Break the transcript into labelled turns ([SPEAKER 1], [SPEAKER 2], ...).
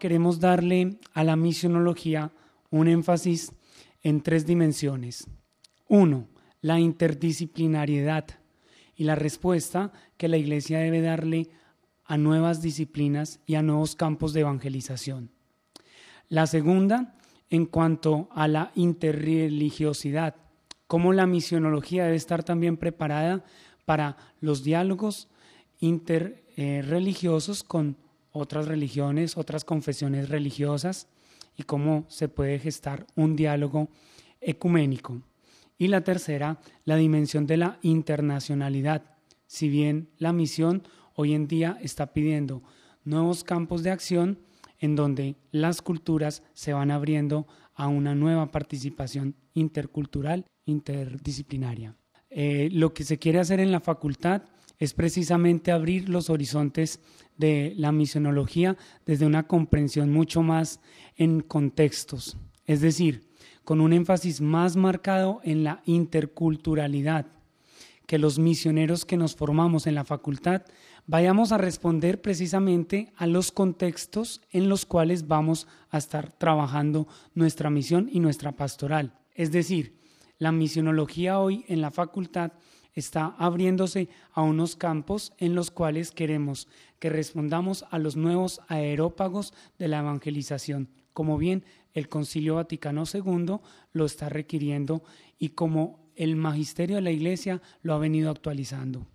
[SPEAKER 1] queremos darle a la misionología un énfasis en 3 dimensiones. 1. La interdisciplinariedad y la respuesta que la Iglesia debe darle a nuevas disciplinas y a nuevos campos de evangelización. La segunda, en cuanto a la interreligiosidad, cómo la misionología debe estar también preparada para los diálogos interreligiosos con otras religiones, otras confesiones religiosas, y cómo se puede gestar un diálogo ecuménico. Y la tercera, la dimensión de la internacionalidad. Si bien la misión hoy en día está pidiendo nuevos campos de acción en donde las culturas se van abriendo a una nueva participación intercultural, interdisciplinaria. Lo que se quiere hacer en la facultad es precisamente abrir los horizontes de la misionología desde una comprensión mucho más en contextos, es decir, con un énfasis más marcado en la interculturalidad, que los misioneros que nos formamos en la facultad vayamos a responder precisamente a los contextos en los cuales vamos a estar trabajando nuestra misión y nuestra pastoral. Es decir, la misionología hoy en la facultad está abriéndose a unos campos en los cuales queremos que respondamos a los nuevos aerópagos de la evangelización, como bien el Concilio Vaticano II lo está requiriendo y como el magisterio de la Iglesia lo ha venido actualizando.